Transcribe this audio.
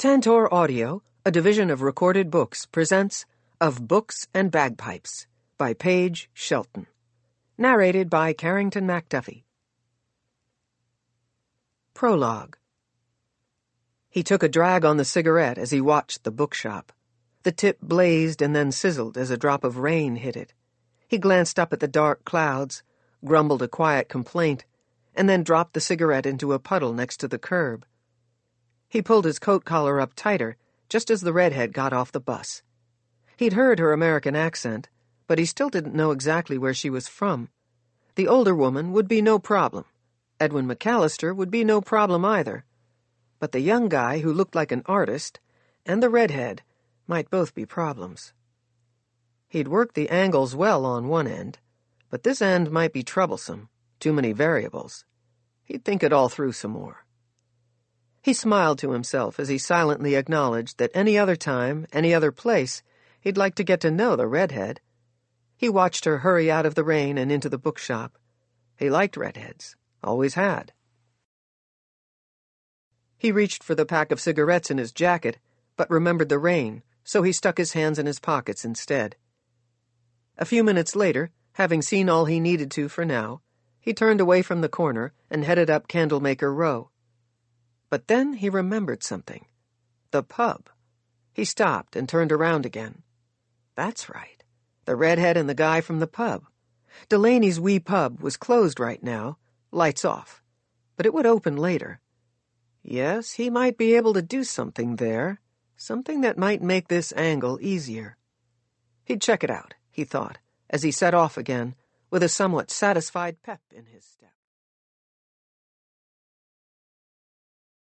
Tantor Audio, a division of Recorded Books, presents Of Books and Bagpipes by Paige Shelton. Narrated by Carrington McDuffie. Prologue. He took a drag on the cigarette as he watched the bookshop. The tip blazed and then sizzled as a drop of rain hit it. He glanced up at the dark clouds, grumbled a quiet complaint, and then dropped the cigarette into a puddle next to the curb. He pulled his coat collar up tighter, just as the redhead got off the bus. He'd heard her American accent, but he still didn't know exactly where she was from. The older woman would be no problem. Edwin McAllister would be no problem either. But the young guy who looked like an artist and the redhead might both be problems. He'd worked the angles well on one end, but this end might be troublesome, too many variables. He'd think it all through some more. He smiled to himself as he silently acknowledged that any other time, any other place, he'd like to get to know the redhead. He watched her hurry out of the rain and into the bookshop. He liked redheads, always had. He reached for the pack of cigarettes in his jacket, but remembered the rain, so he stuck his hands in his pockets instead. A few minutes later, having seen all he needed to for now, he turned away from the corner and headed up Candlemaker Row. But then he remembered something. The pub. He stopped and turned around again. That's right. The redhead and the guy from the pub. Delaney's wee pub was closed right now, lights off. But it would open later. Yes, he might be able to do something there. Something that might make this angle easier. He'd check it out, he thought, as he set off again, with a somewhat satisfied pep in his step.